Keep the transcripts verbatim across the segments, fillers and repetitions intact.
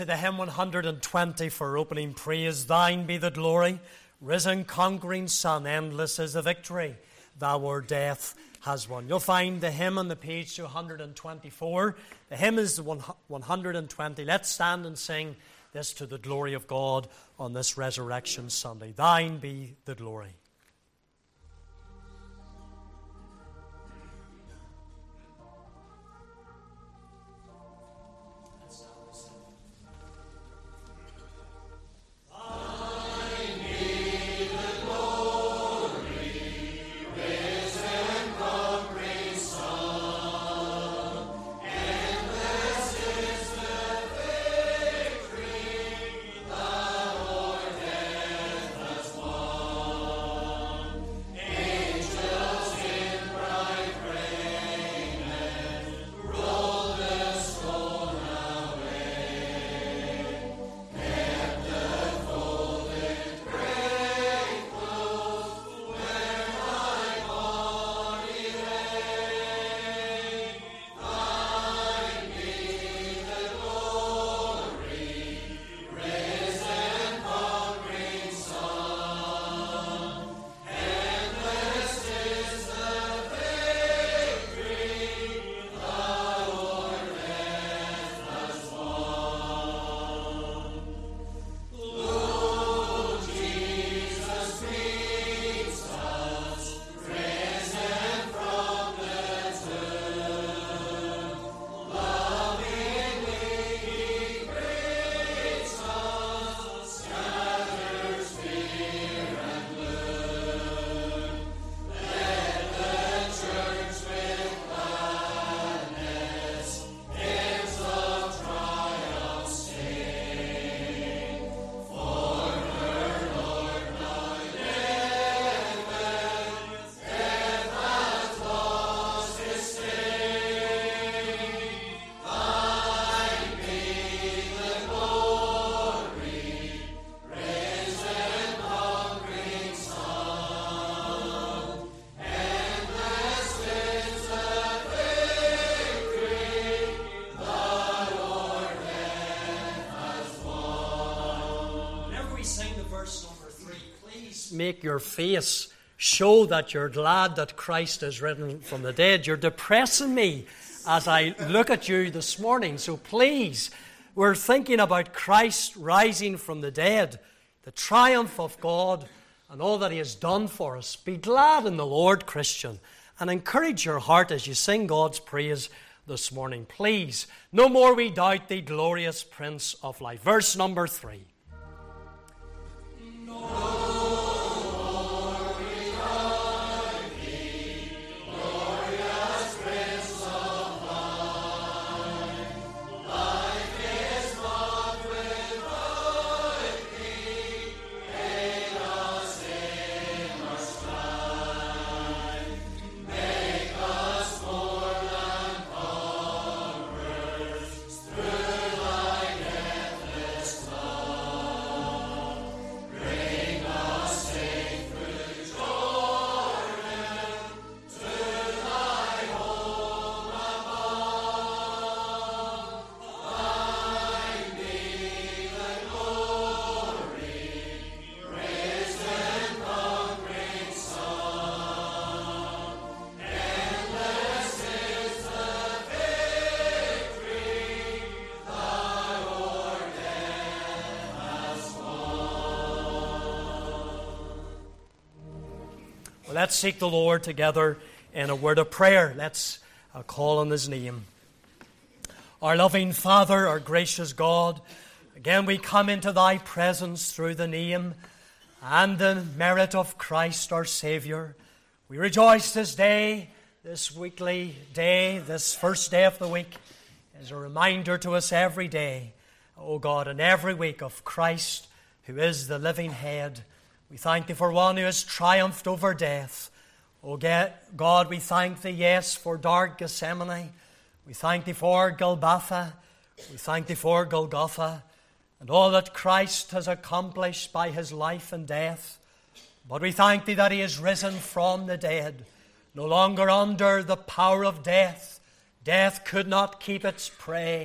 The hymn one hundred twenty for opening praise. Thine be the glory, risen conquering Son, endless is the victory, thou o'er death has won. You'll find the hymn on the page two hundred twenty-four. The hymn is one hundred twenty. Let's stand and sing this to the glory of God on this Resurrection Sunday. Thine be the glory. Make your face show that you're glad that Christ is risen from the dead. You're depressing me as I look at you this morning. So please, we're thinking about Christ rising from the dead, the triumph of God, and all that He has done for us. Be glad in the Lord, Christian, and encourage your heart as you sing God's praise this morning. Please, no more we doubt Thee, glorious Prince of Life. Verse number three. No. Let's seek the Lord together in a word of prayer. Let's uh, call on His name. Our loving Father, our gracious God, again we come into Thy presence through the name and the merit of Christ our Saviour. We rejoice this day, this weekly day, this first day of the week, as a reminder to us every day, O God, and every week of Christ, who is the living head. We thank Thee for one who has triumphed over death. O God, we thank Thee, yes, for dark Gethsemane. We thank Thee for Golgotha. We thank Thee for Golgotha and all that Christ has accomplished by His life and death. But we thank Thee that He is risen from the dead, no longer under the power of death. Death could not keep its prey.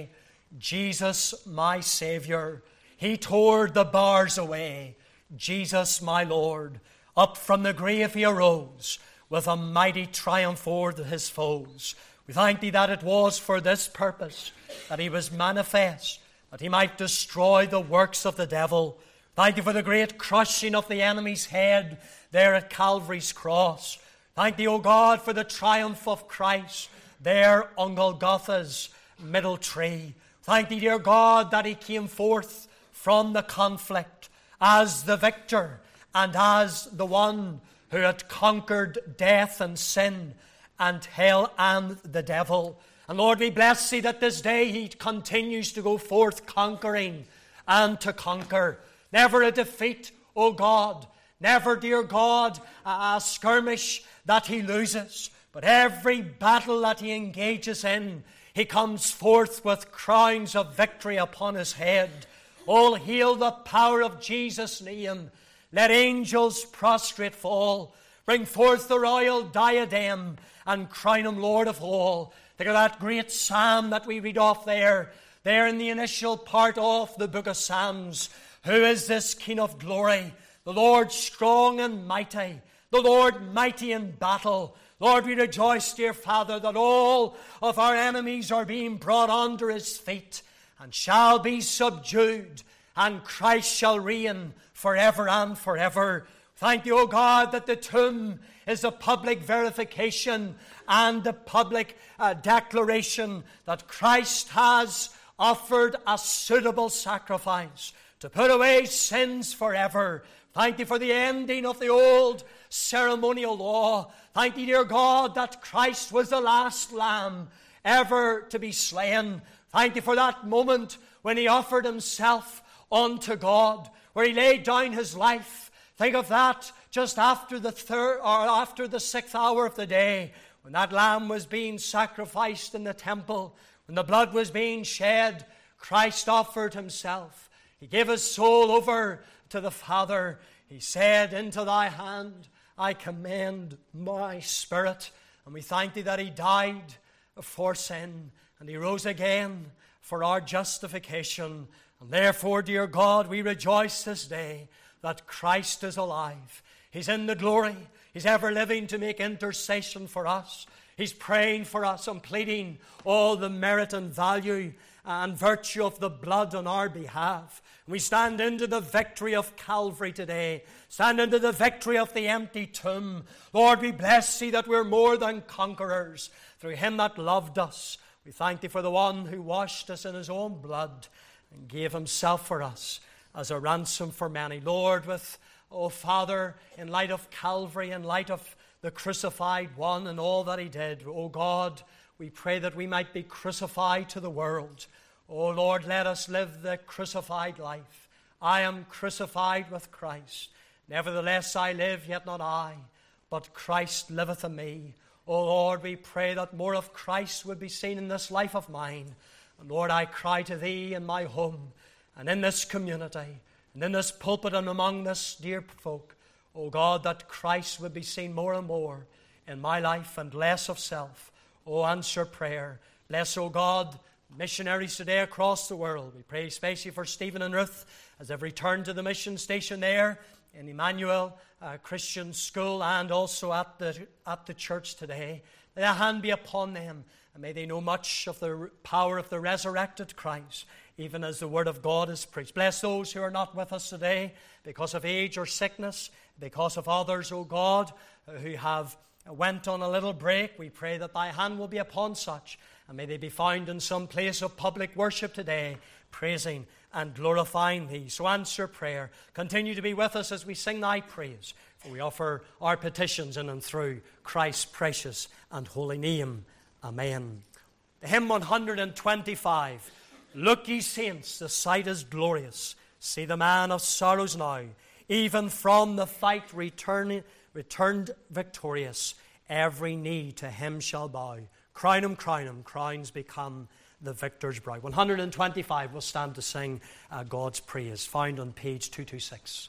Jesus, my Savior. He tore the bars away. Jesus, my Lord. Up from the grave he arose with a mighty triumph over his foes. We thank thee that it was for this purpose that he was manifest, that he might destroy the works of the devil. Thank you for the great crushing of the enemy's head there at Calvary's cross. Thank thee, O God, for the triumph of Christ there on Golgotha's middle tree. Thank thee, dear God, that he came forth from the conflict as the victor and as the one who had conquered death and sin and hell and the devil. And Lord, we bless thee that this day he continues to go forth conquering and to conquer. Never a defeat, O God. Never, dear God, a skirmish that he loses. But every battle that he engages in, he comes forth with crowns of victory upon his head. All hail the power of Jesus' name. Let angels prostrate fall. Bring forth the royal diadem and crown him Lord of all. Think of that great psalm that we read off there, there in the initial part of the book of Psalms. Who is this King of glory? The Lord strong and mighty, the Lord mighty in battle. Lord, we rejoice, dear Father, that all of our enemies are being brought under his feet and shall be subdued, and Christ shall reign forever and forever. Thank you, O God, that the tomb is a public verification and a public uh, declaration that Christ has offered a suitable sacrifice to put away sins forever. Thank you for the ending of the old ceremonial law. Thank you, dear God, that Christ was the last lamb ever to be slain. Thank you for that moment when he offered himself unto God, where he laid down his life. Think of that just after the third or after the sixth hour of the day, when that lamb was being sacrificed in the temple, when the blood was being shed. Christ offered himself. He gave his soul over to the Father. He said, into thy hand I commend my spirit. And we thank thee that he died for sin and he rose again for our justification. And therefore, dear God, we rejoice this day that Christ is alive. He's in the glory. He's ever living to make intercession for us. He's praying for us and pleading all the merit and value and virtue of the blood on our behalf. We stand into the victory of Calvary today. Stand into the victory of the empty tomb. Lord, we bless thee that we're more than conquerors through him that loved us. We thank thee for the one who washed us in his own blood and gave himself for us as a ransom for many. Lord, with, oh Father, in light of Calvary, in light of the crucified one and all that he did, oh God, we pray that we might be crucified to the world. Oh Lord, let us live the crucified life. I am crucified with Christ. Nevertheless I live, yet not I, but Christ liveth in me. Oh Lord, we pray that more of Christ would be seen in this life of mine. And Lord, I cry to thee in my home and in this community and in this pulpit and among this dear folk, oh God, that Christ would be seen more and more in my life and less of self. Oh, answer prayer. Bless, oh God, missionaries today across the world. We pray especially for Stephen and Ruth as they've returned to the mission station there in Emmanuel uh, Christian School and also at the, at the church today. May a hand be upon them, and may they know much of the power of the resurrected Christ, even as the word of God is preached. Bless those who are not with us today because of age or sickness, because of others, O God, who have went on a little break. We pray that thy hand will be upon such, and may they be found in some place of public worship today, praising and glorifying thee. So answer prayer. Continue to be with us as we sing thy praise, for we offer our petitions in and through Christ's precious and holy name. Amen. The hymn one hundred twenty-five. Look, ye saints, the sight is glorious. See the man of sorrows now, even from the fight return, returned victorious. Every knee to him shall bow. Crown him, crown him, crowns become the victor's bride. one hundred twenty-five, we'll stand to sing uh, God's praise, found on page two twenty-six.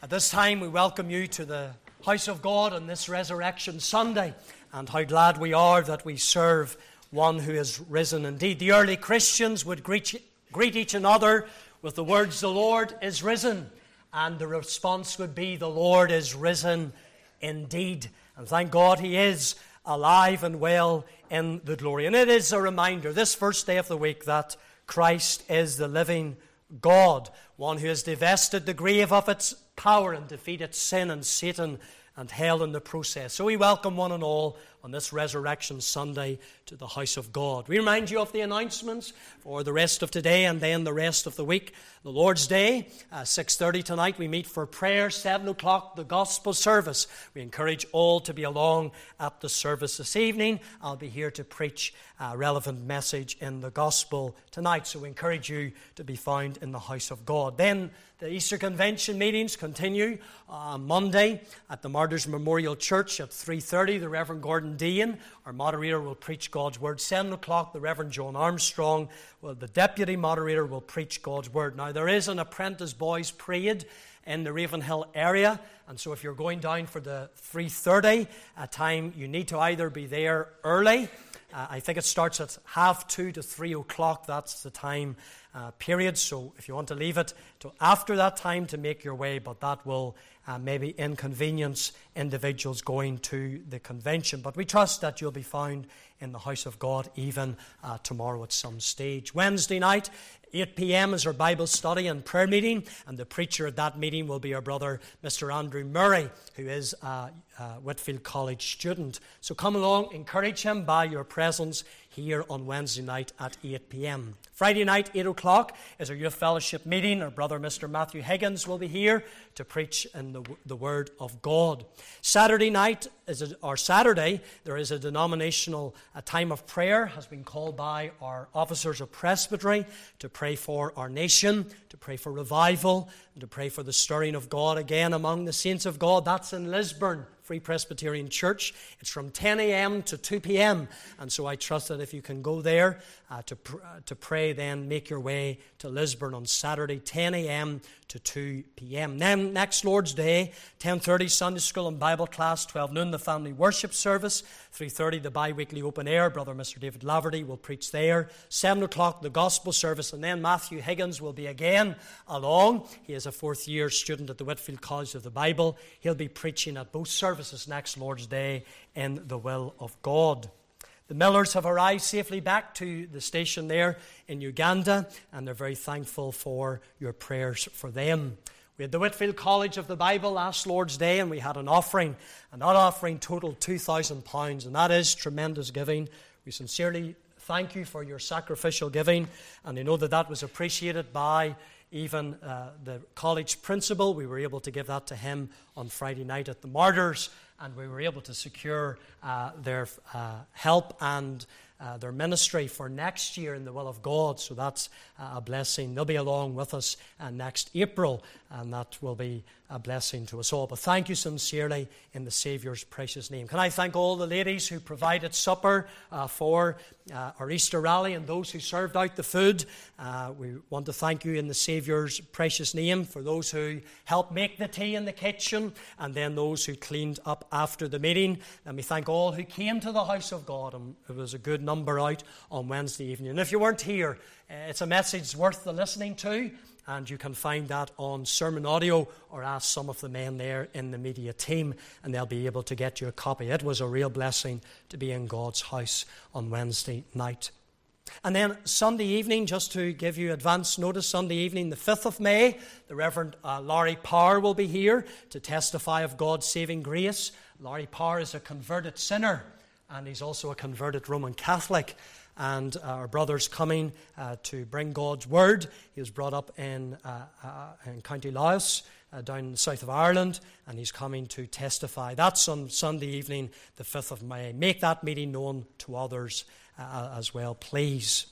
At this time, we welcome you to the house of God on this Resurrection Sunday, and how glad we are that we serve one who is risen indeed. The early Christians would greet, greet each another with the words, "The Lord is risen," and the response would be, "The Lord is risen indeed." And thank God He is alive and well in the glory. And it is a reminder, this first day of the week, that Christ is the living God, one who has divested the grave of its power and defeated sin and Satan and hell in the process. So we welcome one and all on this Resurrection Sunday to the house of God. We remind you of the announcements for the rest of today and then the rest of the week. The Lord's Day, uh, six thirty tonight, we meet for prayer. seven o'clock, the gospel service. We encourage all to be along at the service this evening. I'll be here to preach a relevant message in the gospel tonight, so we encourage you to be found in the house of God. Then the Easter Convention meetings continue on Monday at the Martyrs Memorial Church at three thirty. The Reverend Gordon Dean, our moderator, will preach God's Word. seven o'clock, the Reverend John Armstrong, well, the deputy moderator, will preach God's Word. Now, there is an apprentice boys' parade in the Ravenhill area, and so if you're going down for the three thirty uh, time, you need to either be there early. Uh, I think it starts at half two to three o'clock. That's the time uh, period. So if you want to leave it to after that time to make your way, but that will uh, maybe inconvenience individuals going to the convention. But we trust that you'll be found in the house of God even uh, tomorrow at some stage. Wednesday night, eight p.m. is our Bible study and prayer meeting, and the preacher at that meeting will be our brother, Mister Andrew Murray, who is a, a Whitfield College student. So come along, encourage him by your presence here on Wednesday night at eight p.m. Friday night, eight o'clock, is our youth fellowship meeting. Our brother, Mister Matthew Higgins, will be here to preach in the, the Word of God. Saturday night, is a, or Saturday, there is a denominational a time of prayer, has been called by our officers of presbytery to pray for our nation, to pray for revival, and to pray for the stirring of God again among the saints of God. That's in Lisburn Free Presbyterian Church. It's from ten a.m. to two p.m. And so I trust that if you can go there uh, to, pr- uh, to pray, then make your way to Lisburn on Saturday, ten a.m. to two p.m. Then next Lord's Day, ten thirty Sunday School and Bible class, twelve noon the family worship service, three thirty the bi-weekly open air. Brother Mister David Laverty will preach there. seven o'clock the gospel service, and then Matthew Higgins will be again along. He is a fourth year student at the Whitfield College of the Bible. He'll be preaching at both services next Lord's Day in the will of God. The Millers have arrived safely back to the station there in Uganda, and they're very thankful for your prayers for them. We had the Whitfield College of the Bible last Lord's Day, and we had an offering, and that offering totaled two thousand pounds, and that is tremendous giving. We sincerely thank you for your sacrificial giving, and I know that that was appreciated by even uh, the college principal. We were able to give that to him on Friday night at the Martyrs, and we were able to secure uh, their uh, help and uh, their ministry for next year in the will of God. So that's uh, a blessing. They'll be along with us uh, next April, and that will be a blessing to us all. But thank you sincerely in the Saviour's precious name. Can I thank all the ladies who provided supper uh, for uh, our Easter rally and those who served out the food. Uh, we want to thank you in the Saviour's precious name for those who helped make the tea in the kitchen and then those who cleaned up after the meeting. Let me thank all who came to the house of God, and it was a good number out on Wednesday evening. And if you weren't here, it's a message worth the listening to, and you can find that on sermon audio or ask some of the men there in the media team, and they'll be able to get you a copy. It was a real blessing to be in God's house on Wednesday night. And then Sunday evening, just to give you advance notice, Sunday evening, the fifth of May, the Reverend uh, Larry Power will be here to testify of God's saving grace. Larry Power is a converted sinner, and he's also a converted Roman Catholic. And our brother's coming uh, to bring God's word. He was brought up in, uh, uh, in County Louth, uh, down in the south of Ireland, and he's coming to testify. That's on Sunday evening, the fifth of May. Make that meeting known to others uh, as well, please.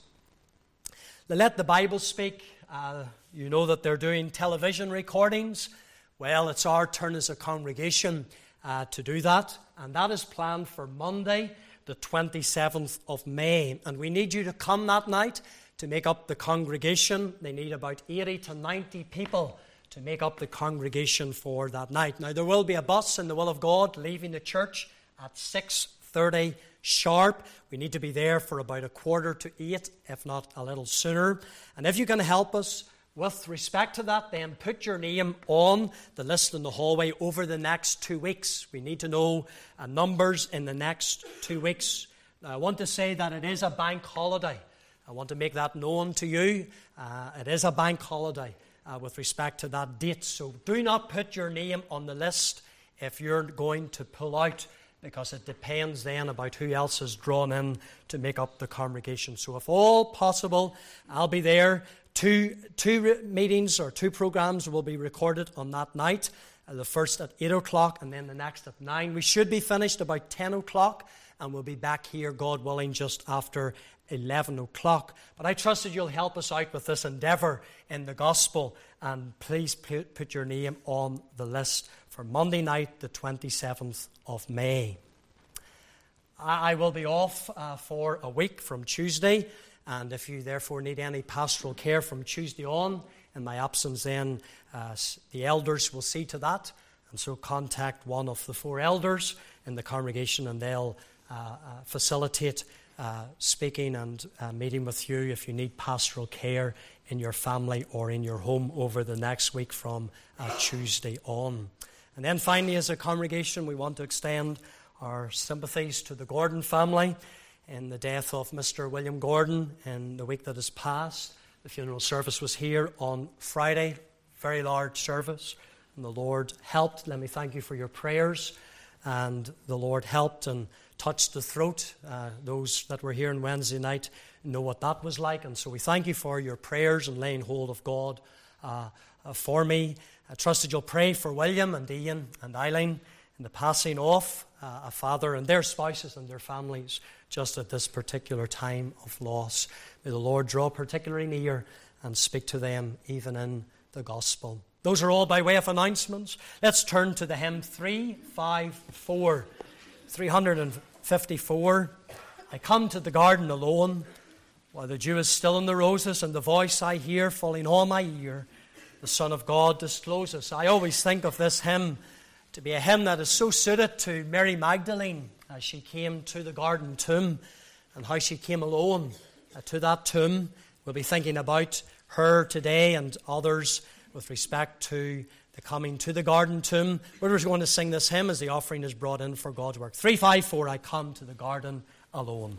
Let the Bible speak. Uh, you know that they're doing television recordings. Well, it's our turn as a congregation uh, to do that, and that is planned for Monday, the twenty-seventh of May. And we need you to come that night to make up the congregation. They need about eighty to ninety people to make up the congregation for that night. Now, there will be a bus in the will of God leaving the church at six thirty sharp. We need to be there for about a quarter to eight, if not a little sooner. And if you can help us with respect to that, then put your name on the list in the hallway over the next two weeks. We need to know uh, numbers in the next two weeks. Now, I want to say that it is a bank holiday. I want to make that known to you. Uh, it is a bank holiday uh, with respect to that date. So do not put your name on the list if you're going to pull out, because it depends then about who else is drawn in to make up the congregation. So if all possible, I'll be there. Two, two meetings or two programs will be recorded on that night. Uh, the first at eight o'clock and then the next at nine. We should be finished about ten o'clock, and we'll be back here, God willing, just after eleven o'clock. But I trust that you'll help us out with this endeavour in the gospel, and please put, put your name on the list for Monday night, the twenty-seventh of May. I, I will be off uh, for a week from Tuesday, and if you therefore need any pastoral care from Tuesday on, in my absence, then uh, the elders will see to that, and so contact one of the four elders in the congregation, and they'll uh, uh, facilitate Uh, speaking and uh, meeting with you if you need pastoral care in your family or in your home over the next week from uh, Tuesday on. And then finally, as a congregation, we want to extend our sympathies to the Gordon family in the death of Mister William Gordon in the week that has passed. The funeral service was here on Friday, very large service, and the Lord helped. Let me thank you for your prayers, and the Lord helped and touched the throat. Uh, those that were here on Wednesday night know what that was like, and so we thank you for your prayers and laying hold of God uh, uh, for me. I trust that you'll pray for William and Ian and Eileen in the passing off uh, a father and their spouses and their families just at this particular time of loss. May the Lord draw particularly near and speak to them even in the gospel. Those are all by way of announcements. Let's turn to the hymn three fifty-four. three fifty-four. I come to the garden alone, while the dew is still in the roses, and the voice I hear falling on my ear, the Son of God discloses. I always think of this hymn to be a hymn that is so suited to Mary Magdalene as she came to the garden tomb, and how she came alone uh, to that tomb. We'll be thinking about her today and others with respect to the coming to the garden tomb. We're just going to sing this hymn as the offering is brought in for God's work. three fifty-four, I come to the garden alone.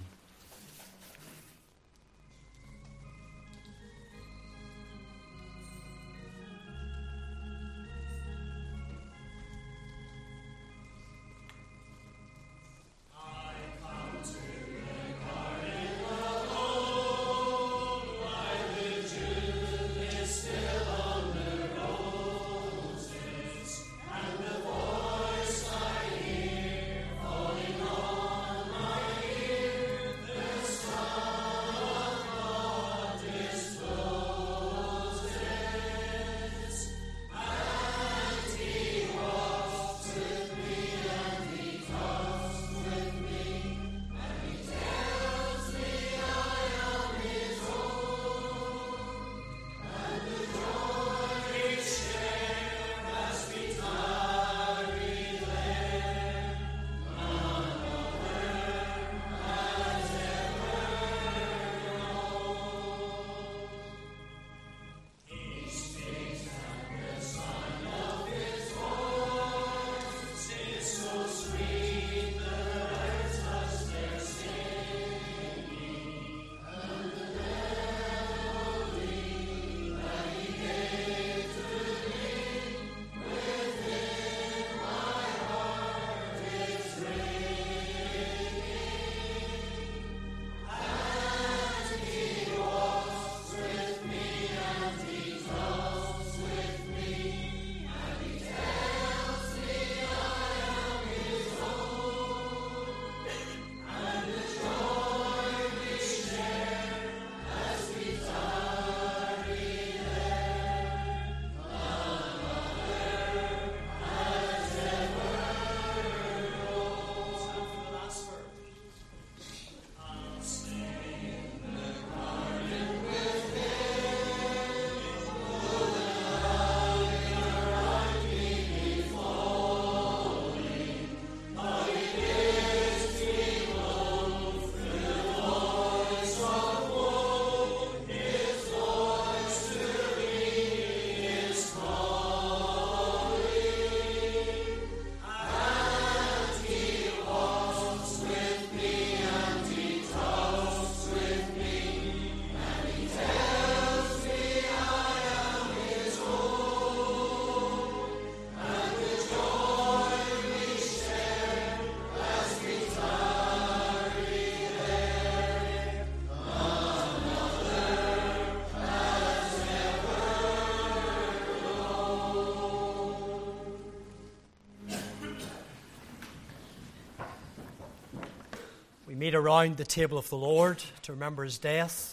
we meet around the table of the Lord to remember his death.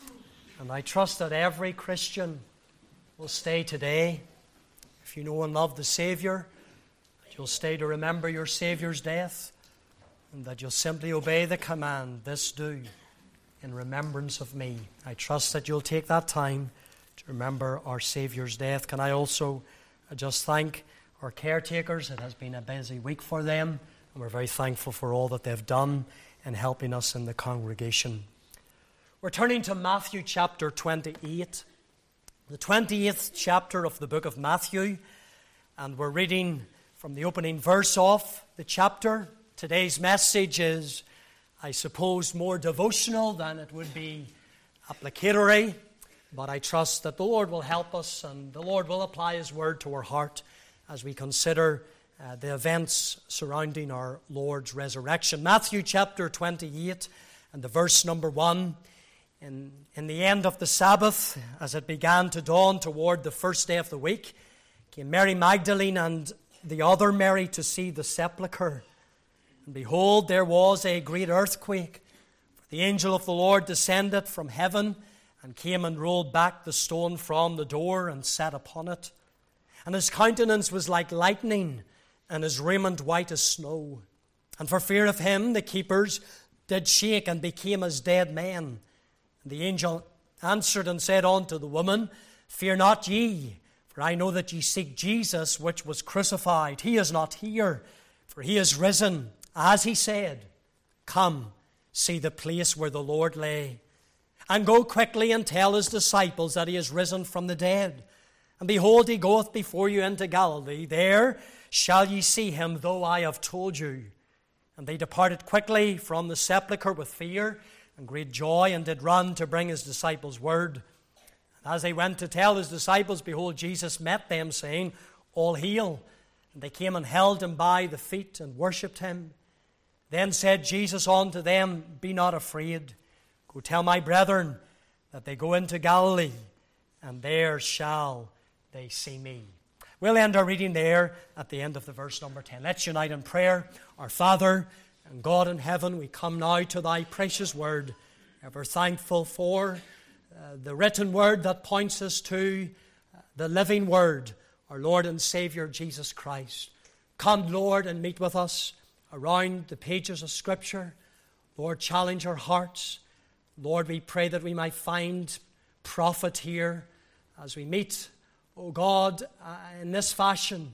And I trust that every Christian will stay today. If you know and love the Savior, that you'll stay to remember your Savior's death, and that you'll simply obey the command, "This do in remembrance of me." I trust that you'll take that time to remember our Savior's death. Can I also just thank our caretakers? It has been a busy week for them, and we're very thankful for all that they've done in helping us in the congregation. We're turning to Matthew chapter twenty-eight, the twenty-eighth chapter of the book of Matthew, and we're reading from the opening verse of the chapter. Today's message is, I suppose, more devotional than it would be applicatory, but I trust that the Lord will help us and the Lord will apply his word to our heart as we consider uh, the events surrounding our Lord's resurrection. Matthew chapter twenty-eight and the verse number one. In, in the end of the Sabbath, as it began to dawn toward the first day of the week, came Mary Magdalene and the other Mary to see the sepulchre. And behold, there was a great earthquake. For the angel of the Lord descended from heaven and came and rolled back the stone from the door and sat upon it. And his countenance was like lightning, and his raiment white as snow. And for fear of him, the keepers did shake and became as dead men. And the angel answered and said unto the woman, "Fear not ye, for I know that ye seek Jesus, which was crucified. He is not here, for he is risen, as he said. Come, see the place where the Lord lay. And go quickly and tell his disciples that he is risen from the dead. And behold, he goeth before you into Galilee. There shall ye see him, though I have told you." And they departed quickly from the sepulchre with fear and great joy, and did run to bring his disciples word. And as they went to tell his disciples, behold, Jesus met them, saying, "All hail." And they came and held him by the feet and worshipped him. Then said Jesus unto them, "Be not afraid. Go tell my brethren that they go into Galilee, and there shall they see me." We'll end our reading there at the end of the verse number ten. Let's unite in prayer. Our Father and God in heaven, we come now to thy precious word, ever thankful for uh, the written word that points us to uh, the living word, our Lord and Savior Jesus Christ. Come, Lord, and meet with us around the pages of Scripture. Lord, challenge our hearts. Lord, we pray that we might find profit here as we meet, O God, uh, in this fashion,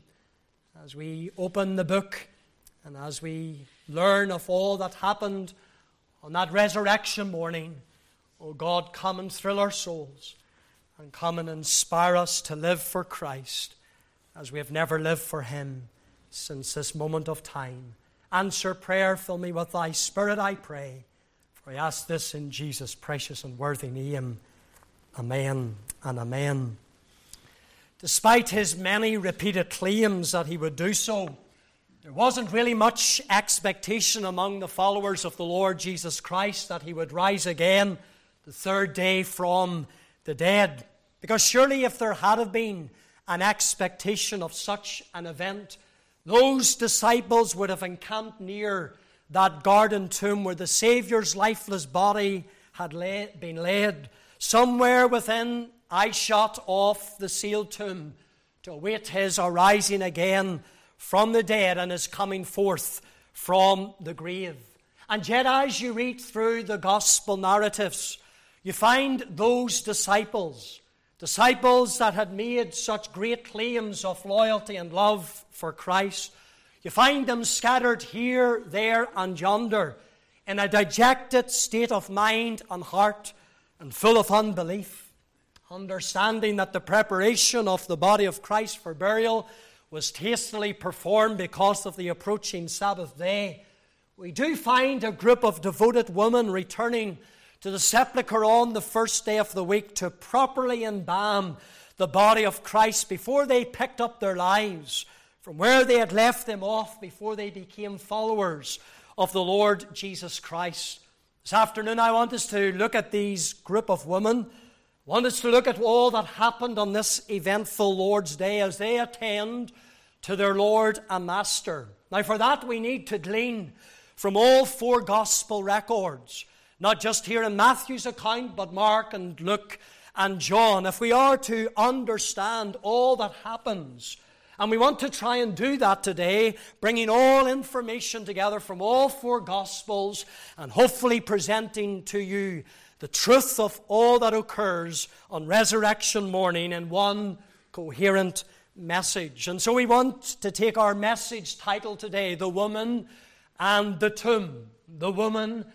as we open the book and as we learn of all that happened on that resurrection morning. O God, come and thrill our souls and come and inspire us to live for Christ as we have never lived for him since this moment of time. Answer prayer, fill me with thy Spirit, I pray. For I ask this in Jesus' precious and worthy name. Amen and amen. Despite his many repeated claims that he would do so, there wasn't really much expectation among the followers of the Lord Jesus Christ that he would rise again the third day from the dead. Because surely if there had been an expectation of such an event, those disciples would have encamped near that garden tomb where the Saviour's lifeless body had lay, been laid, somewhere within eyeshot of the sealed tomb, to await his arising again from the dead and his coming forth from the grave. And yet, as you read through the gospel narratives, you find those disciples, disciples that had made such great claims of loyalty and love for Christ, you find them scattered here, there, and yonder in a dejected state of mind and heart and full of unbelief, understanding that the preparation of the body of Christ for burial was hastily performed because of the approaching Sabbath day. We do find a group of devoted women returning to the sepulchre on the first day of the week to properly embalm the body of Christ before they picked up their lives from where they had left them off before they became followers of the Lord Jesus Christ. This afternoon I want us to look at these group of women. I want us to look at all that happened on this eventful Lord's Day as they attend to their Lord and Master. Now for that we need to glean from all four gospel records, not just here in Matthew's account, but Mark and Luke and John. If we are to understand all that happens, and we want to try and do that today, bringing all information together from all four Gospels and hopefully presenting to you the truth of all that occurs on resurrection morning in one coherent message. And so we want to take our message title today, The Woman and the Tomb. The Woman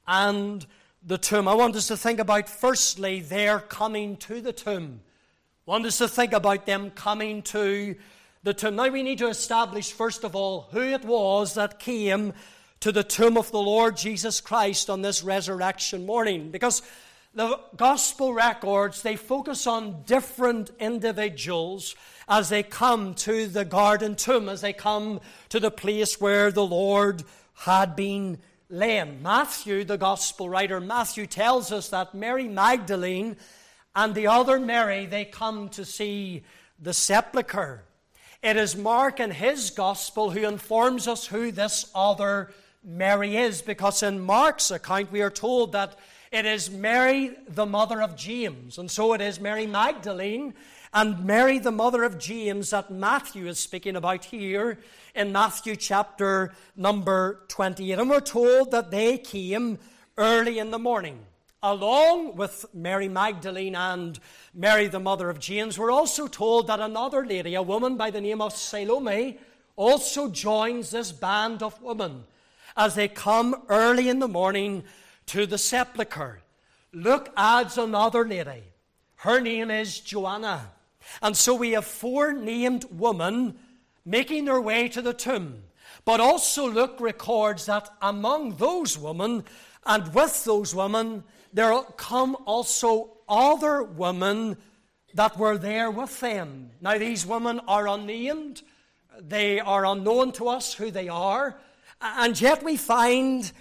and the Tomb. I want us to think about, firstly, their coming to the tomb. I want us to think about them coming to the tomb. Now we need to establish, first of all, who it was that came to the tomb of the Lord Jesus Christ on this resurrection morning. Because the gospel records, they focus on different individuals as they come to the garden tomb, as they come to the place where the Lord had been lain. Matthew, the gospel writer, Matthew tells us that Mary Magdalene and the other Mary, they come to see the sepulchre. It is Mark in his gospel who informs us who this other Mary is, because in Mark's account we are told that it is Mary, the mother of James. And so it is Mary Magdalene and Mary, the mother of James, that Matthew is speaking about here in Matthew chapter number twenty-eight. And we're told that they came early in the morning. Along with Mary Magdalene and Mary, the mother of James, we're also told that another lady, a woman by the name of Salome, also joins this band of women as they come early in the morning to the sepulchre. Luke adds another lady. Her name is Joanna. And so we have four named women making their way to the tomb. But also Luke records that among those women and with those women, there come also other women that were there with them. Now, these women are unnamed. They are unknown to us who they are. And yet we find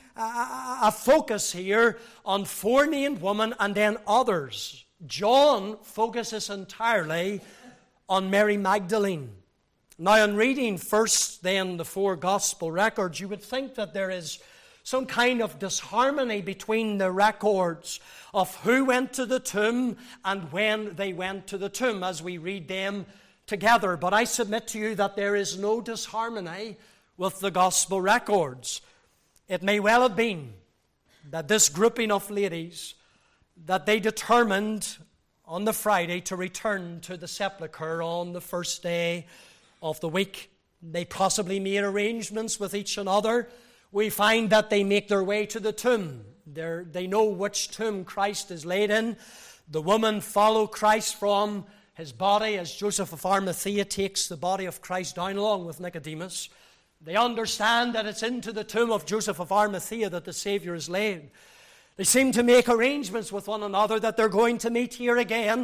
a focus here on four named women and then others. John focuses entirely on Mary Magdalene. Now, in reading first then the four gospel records, you would think that there is some kind of disharmony between the records of who went to the tomb and when they went to the tomb as we read them together. But I submit to you that there is no disharmony with the gospel records. It may well have been that this grouping of ladies, that they determined on the Friday to return to the sepulchre on the first day of the week. They possibly made arrangements with each another. We find that they make their way to the tomb. They're, they know which tomb Christ is laid in. The women follow Christ from his body as Joseph of Arimathea takes the body of Christ down along with Nicodemus. They understand that it's into the tomb of Joseph of Arimathea that the Savior is laid. They seem to make arrangements with one another that they're going to meet here again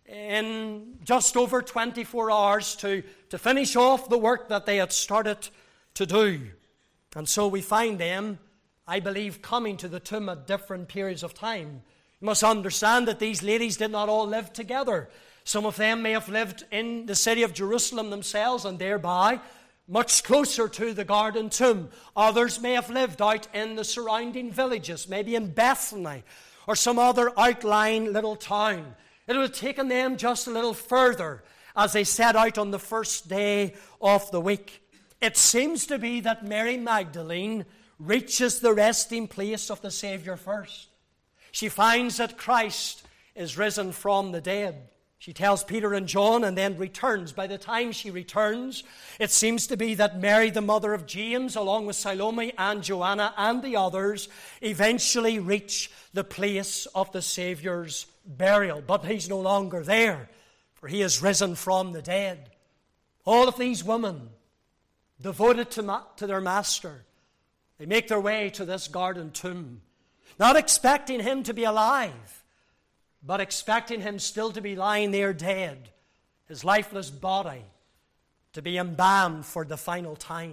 in just over twenty-four hours to, to finish off the work that they had started to do. And so we find them, I believe, coming to the tomb at different periods of time. You must understand that these ladies did not all live together. Some of them may have lived in the city of Jerusalem themselves and thereby much closer to the garden tomb. Others may have lived out in the surrounding villages, maybe in Bethany or some other outlying little town. It would have taken them just a little further as they set out on the first day of the week. It seems to be that Mary Magdalene reaches the resting place of the Savior first. She finds that Christ is risen from the dead. She tells Peter and John and then returns. By the time she returns, it seems to be that Mary, the mother of James, along with Salome and Joanna and the others, eventually reach the place of the Savior's burial. But he's no longer there, for he is risen from the dead. All of these women, devoted to, ma- to their master, they make their way to this garden tomb, not expecting him to be alive, but expecting him still to be lying there dead, his lifeless body to be embalmed for the final time.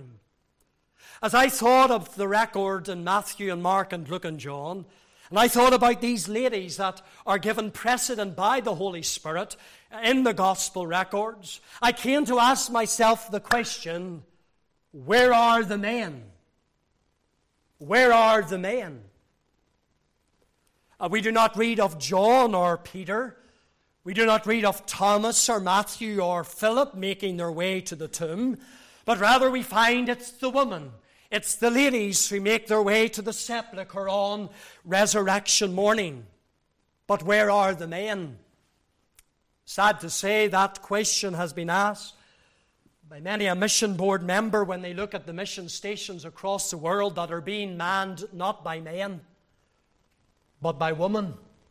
As I thought of the record in Matthew and Mark and Luke and John, and I thought about these ladies that are given precedent by the Holy Spirit in the gospel records, I came to ask myself the question, where are the men? Where are the men? Uh, we do not read of John or Peter. We do not read of Thomas or Matthew or Philip making their way to the tomb, but rather we find it's the woman. It's the ladies who make their way to the sepulchre on resurrection morning. But where are the men? Sad to say, that question has been asked by many a mission board member when they look at the mission stations across the world that are being manned not by men, but by women.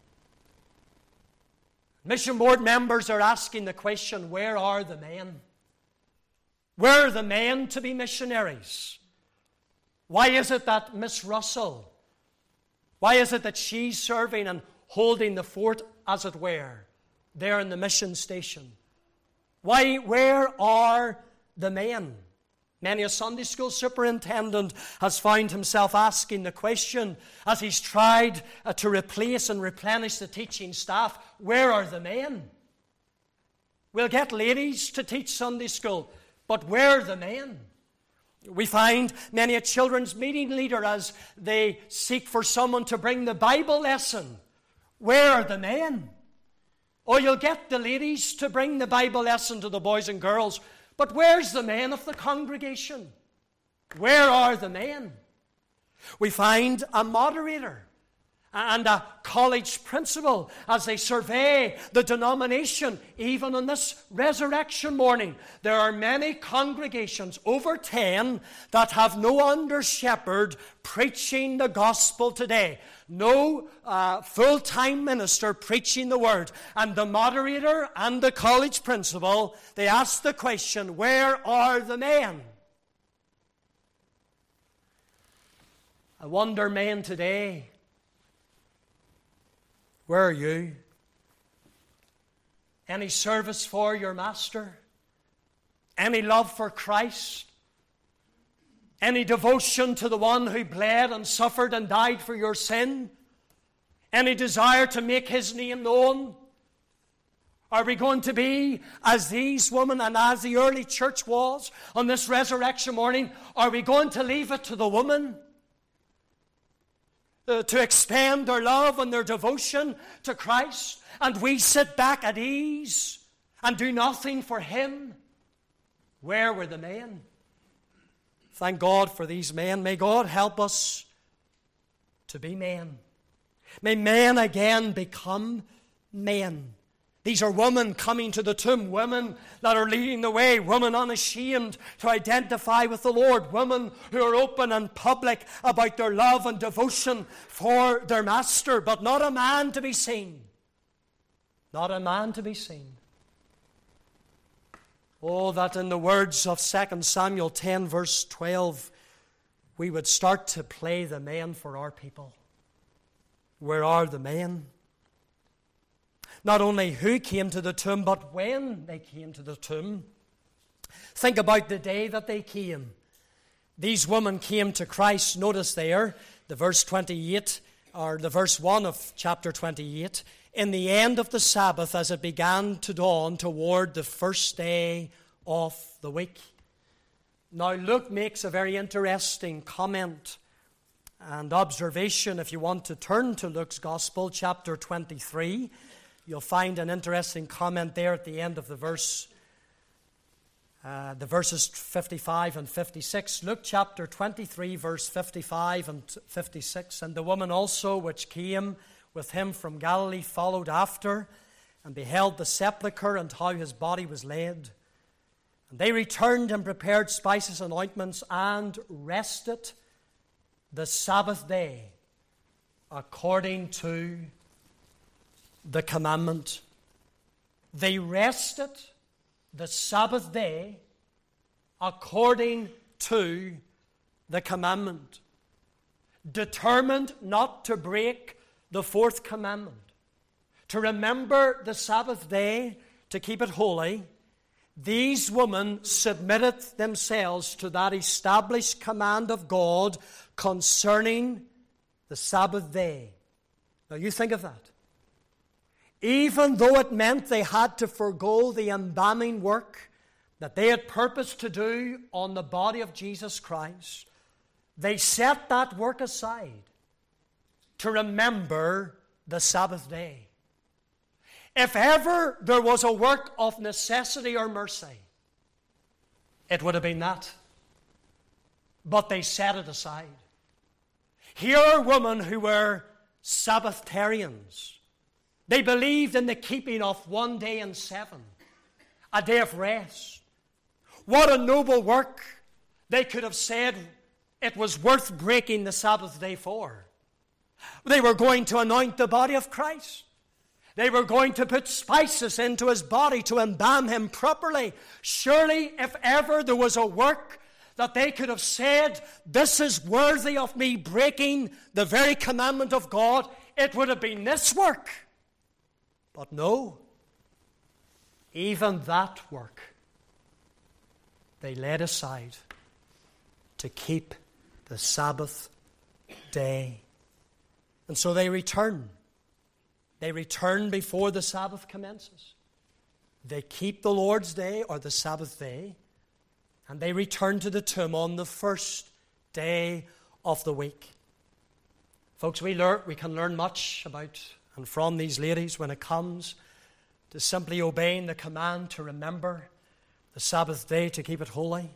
Mission board members are asking the question, where are the men? Where are the men to be missionaries? Why is it that Miss Russell, why is it that she's serving and holding the fort, as it were, there in the mission station? Why, where are the men? Many a Sunday school superintendent has found himself asking the question as he's tried uh, to replace and replenish the teaching staff, where are the men? We'll get ladies to teach Sunday school, but where are the men? We find many a children's meeting leader as they seek for someone to bring the Bible lesson. Where are the men? Or you'll get the ladies to bring the Bible lesson to the boys and girls, but where's the men of the congregation? Where are the men? We find a moderator and a college principal as they survey the denomination, even on this resurrection morning. There are many congregations, over ten, that have no under shepherd preaching the gospel today. No uh, full-time minister preaching the word. And the moderator and the college principal, they ask the question, where are the men? I wonder, men today, where are you? Any service for your master? Any love for Christ? Any devotion to the one who bled and suffered and died for your sin? Any desire to make his name known? Are we going to be as these women and as the early church was on this resurrection morning? Are we going to leave it to the woman uh, to expand their love and their devotion to Christ, and we sit back at ease and do nothing for him? Where were the men? Thank God for these men. May God help us to be men. May men again become men. These are women coming to the tomb, women that are leading the way, women unashamed to identify with the Lord, women who are open and public about their love and devotion for their master, but not a man to be seen. Not a man to be seen. Oh, that in the words of Second Samuel ten, verse twelve, we would start to play the men for our people. Where are the men? Not only who came to the tomb, but when they came to the tomb. Think about the day that they came. These women came to Christ. Notice there, the verse twenty-eight, or the verse one of chapter twenty-eight. In the end of the Sabbath, as it began to dawn toward the first day of the week. Now, Luke makes a very interesting comment and observation. If you want to turn to Luke's Gospel, chapter twenty-three, you'll find an interesting comment there at the end of the verse, uh, the verses fifty-five and fifty-six. Luke chapter twenty-three, verse fifty-five and fifty-six. And the woman also which came with him from Galilee followed after, and beheld the sepulchre and how his body was laid. And they returned and prepared spices and ointments, and rested the Sabbath day according to the commandment. They rested the Sabbath day according to the commandment, determined not to break the fourth commandment, to remember the Sabbath day, to keep it holy. These women submitted themselves to that established command of God concerning the Sabbath day. Now you think of that. Even though it meant they had to forego the embalming work that they had purposed to do on the body of Jesus Christ, they set that work aside to remember the Sabbath day. If ever there was a work of necessity or mercy, it would have been that. But they set it aside. Here are women who were Sabbatarians. They believed in the keeping of one day in seven, a day of rest. What a noble work. They could have said it was worth breaking the Sabbath day for. They were going to anoint the body of Christ. They were going to put spices into his body to embalm him properly. Surely, if ever there was a work that they could have said, this is worthy of me breaking the very commandment of God, it would have been this work. But no, even that work they laid aside to keep the Sabbath day. And so they return. They return before the Sabbath commences. They keep the Lord's day or the Sabbath day, and they return to the tomb on the first day of the week. Folks, we learn, we can learn much about and from these ladies when it comes to simply obeying the command to remember the Sabbath day, to keep it holy.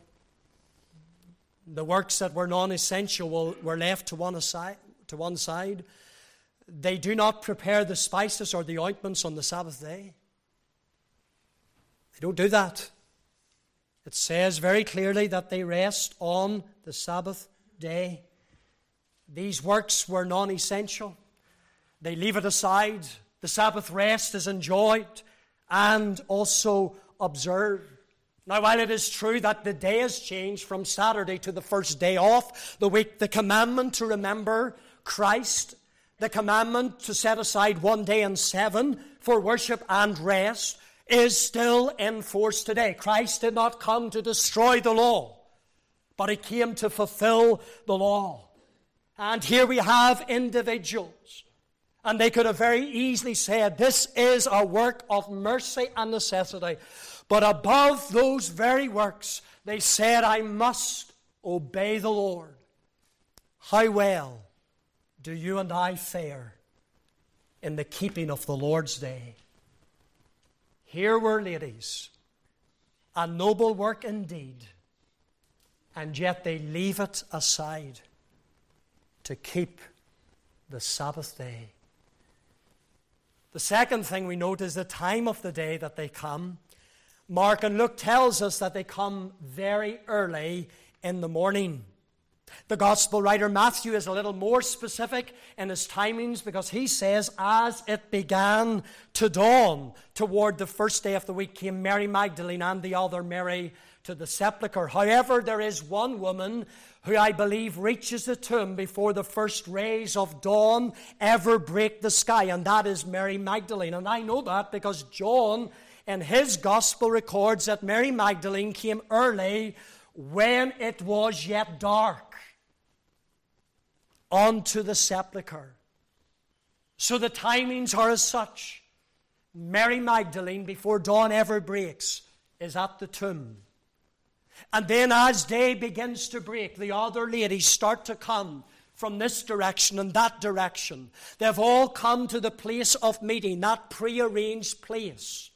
The works that were non-essential were left to one aside, to one side. They do not prepare the spices or the ointments on the Sabbath day. They don't do that. It says very clearly that they rest on the Sabbath day. These works were non-essential. They leave it aside. The Sabbath rest is enjoyed and also observed. Now, while it is true that the day has changed from Saturday to the first day off the week, the commandment to remember Christ, the commandment to set aside one day in seven for worship and rest, is still in force today. Christ did not come to destroy the law, but he came to fulfill the law. And here we have individuals, and they could have very easily said, this is a work of mercy and necessity. But above those very works, they said, I must obey the Lord. How well do you and I fare in the keeping of the Lord's day? Here were ladies, a noble work indeed, and yet they leave it aside to keep the Sabbath day. The second thing we note is the time of the day that they come. Mark and Luke tells us that they come very early in the morning. The gospel writer Matthew is a little more specific in his timings because he says, as it began to dawn toward the first day of the week, came Mary Magdalene and the other Mary to the sepulchre. However, there is one woman who I believe reaches the tomb before the first rays of dawn ever break the sky, and that is Mary Magdalene. And I know that because John in his gospel records that Mary Magdalene came early when it was yet dark onto the sepulchre. So the timings are as such. Mary Magdalene, before dawn ever breaks, is at the tomb. And then as day begins to break, the other ladies start to come from this direction and that direction. They've all come to the place of meeting, that prearranged place,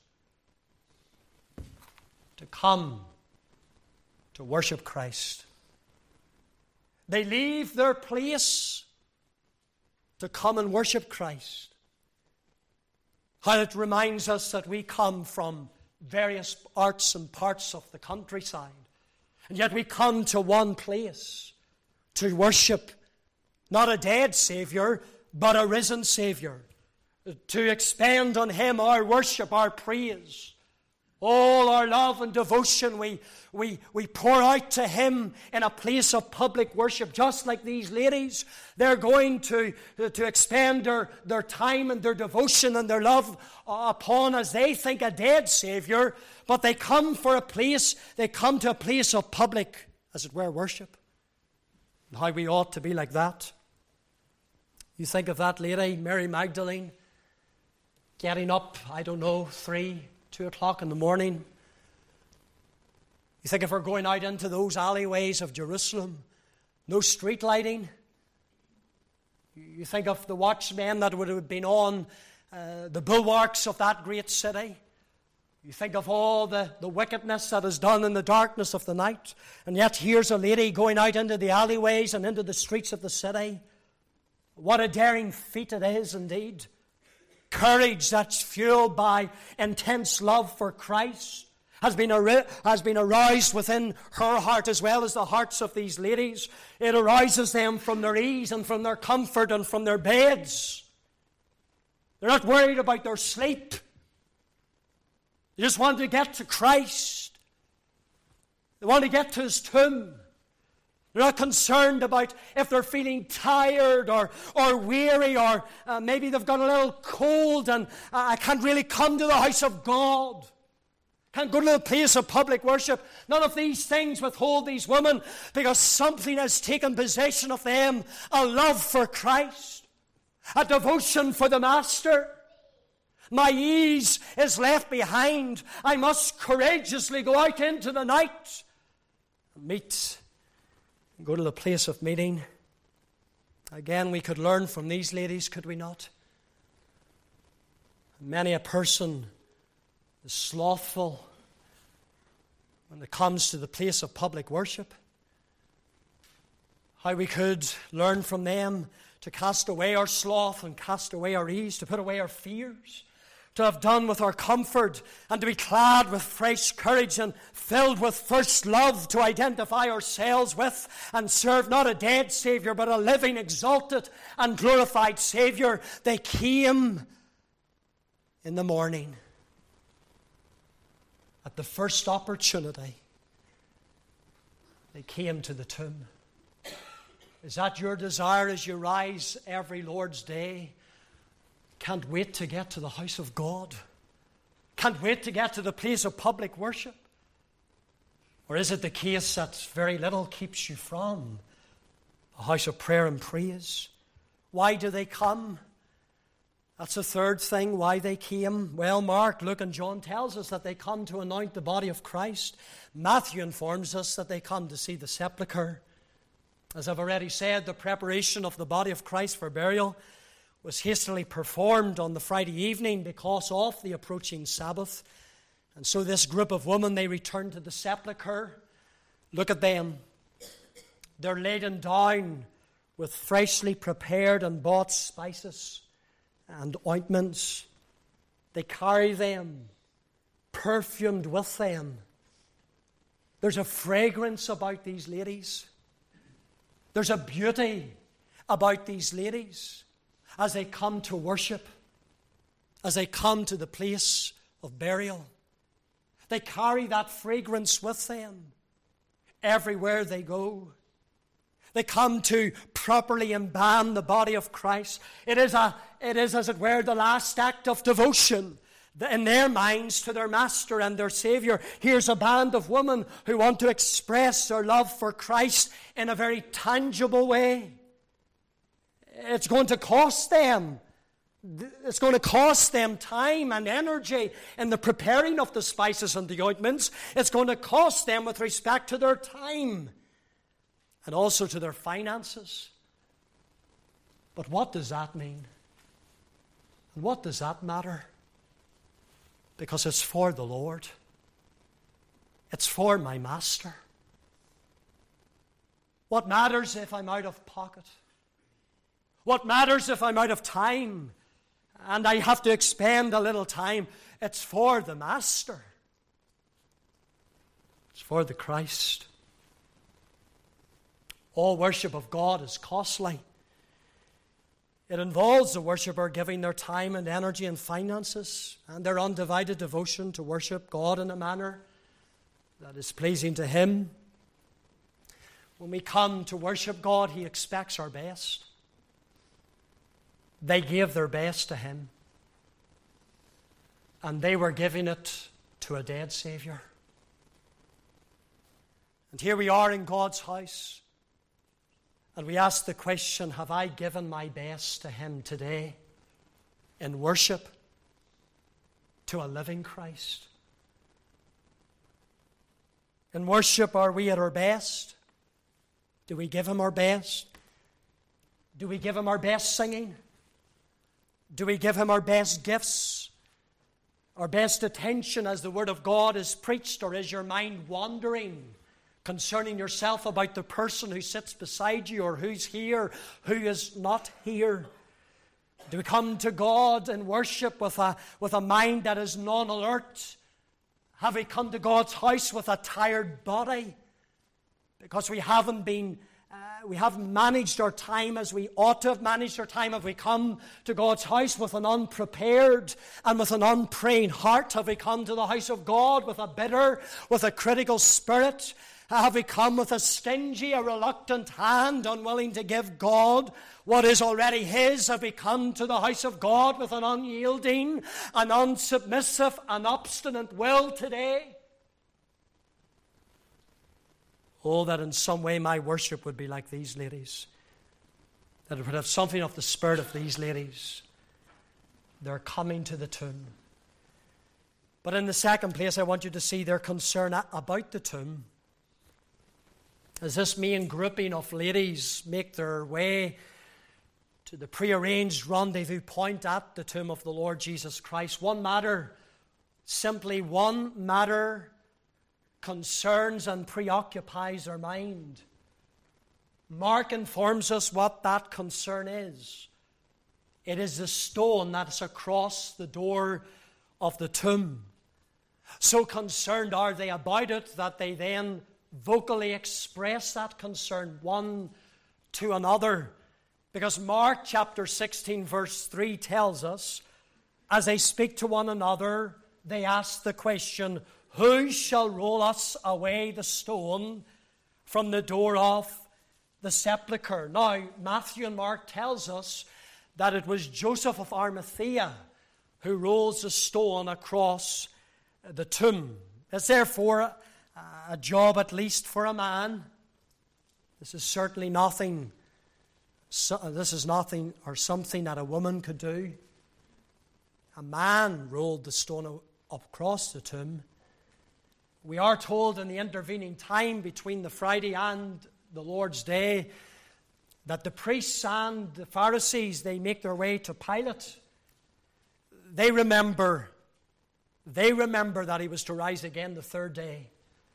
to come to worship Christ. They leave their place to come and worship Christ. How it reminds us that we come from various parts and parts of the countryside, and yet we come to one place to worship not a dead Savior, but a risen Savior, to expend on Him our worship, our praise. All our love and devotion we, we, we pour out to Him in a place of public worship, just like these ladies. They're going to, to expend their, their time and their devotion and their love upon, as they think, a dead Savior. But they come for a place, they come to a place of public, as it were, worship. And how we ought to be like that. You think of that lady, Mary Magdalene, getting up, I don't know, three, two o'clock in the morning. You think of her going out into those alleyways of Jerusalem, no street lighting. You think of the watchmen that would have been on uh, the bulwarks of that great city. You think of all the, the wickedness that is done in the darkness of the night. And yet here's a lady going out into the alleyways and into the streets of the city. What a daring feat it is indeed. Courage that's fueled by intense love for Christ has been, ar- has been aroused within her heart as well as the hearts of these ladies. It arouses them from their ease and from their comfort and from their beds. They're not worried about their sleep. They just want to get to Christ. They want to get to His tomb. They're not concerned about if they're feeling tired or, or weary or uh, maybe they've got a little cold and uh, I can't really come to the house of God. Can't go to the place of public worship. None of these things withhold these women because something has taken possession of them. A love for Christ. A devotion for the Master. My ease is left behind. I must courageously go out into the night and meet and go to the place of meeting. Again, we could learn from these ladies, could we not? Many a person is slothful when it comes to the place of public worship. How we could learn from them to cast away our sloth and cast away our ease, to put away our fears, to have done with our comfort and to be clad with fresh courage and filled with first love to identify ourselves with and serve not a dead Savior but a living, exalted and glorified Savior. They came in the morning at the first opportunity. They came to the tomb. Is that your desire as you rise every Lord's Day? Can't wait to get to the house of God. Can't wait to get to the place of public worship. Or is it the case that very little keeps you from a house of prayer and praise? Why do they come? That's the third thing, why they came. Well, Mark, Luke, and John tells us that they come to anoint the body of Christ. Matthew informs us that they come to see the sepulchre. As I've already said, the preparation of the body of Christ for burial was hastily performed on the Friday evening because of the approaching Sabbath. And so this group of women, they return to the sepulchre. Look at them. They're laden down with freshly prepared and bought spices and ointments. They carry them, perfumed with them. There's a fragrance about these ladies. There's a beauty about these ladies as they come to worship, as they come to the place of burial. They carry that fragrance with them everywhere they go. They come to properly embalm the body of Christ. It is, a, it is, as it were, the last act of devotion in their minds to their Master and their Savior. Here's a band of women who want to express their love for Christ in a very tangible way. It's going to cost them. It's going to cost them time and energy in the preparing of the spices and the ointments. It's going to cost them with respect to their time and also to their finances. But what does that mean? And what does that matter? Because it's for the Lord. It's for my Master. What matters if I'm out of pocket? What matters if I'm out of time and I have to expend a little time? It's for the Master. It's for the Christ. All worship of God is costly. It involves the worshipper giving their time and energy and finances and their undivided devotion to worship God in a manner that is pleasing to Him. When we come to worship God, He expects our best. They gave their best to Him, and they were giving it to a dead Savior. And here we are in God's house, and we ask the question, have I given my best to Him today in worship to a living Christ? In worship, are we at our best? Do we give Him our best? Do we give Him our best singing? Do we give Him our best gifts? Our best attention as the Word of God is preached? Or is your mind wandering concerning yourself about the person who sits beside you, or who's here, who is not here? Do we come to God in worship with a, with a mind that is non-alert? Have we come to God's house with a tired body? Because we haven't been, uh, we haven't managed our time as we ought to have managed our time. Have we come to God's house with an unprepared and with an unpraying heart? Have we come to the house of God with a bitter, with a critical spirit? Have we come with a stingy, a reluctant hand, unwilling to give God what is already His? Have we come to the house of God with an unyielding, an unsubmissive, an obstinate will today? Oh, that in some way my worship would be like these ladies. That it would have something of the spirit of these ladies. They're coming to the tomb. But in the second place, I want you to see their concern about the tomb. As this main grouping of ladies make their way to the prearranged rendezvous point at the tomb of the Lord Jesus Christ, one matter, simply one matter, concerns and preoccupies their mind. Mark informs us what that concern is. It is the stone that's across the door of the tomb. So concerned are they about it that they then vocally express that concern one to another. Because Mark chapter sixteen verse three tells us, as they speak to one another, they ask the question, who shall roll us away the stone from the door of the sepulchre? Now, Matthew and Mark tells us that it was Joseph of Arimathea who rolls the stone across the tomb. It's therefore a job at least for a man. This is certainly nothing, this is nothing or something that a woman could do. A man rolled the stone across the tomb. We are told in the intervening time between the Friday and the Lord's Day that the priests and the Pharisees, they make their way to Pilate. They remember, they remember that He was to rise again the third day.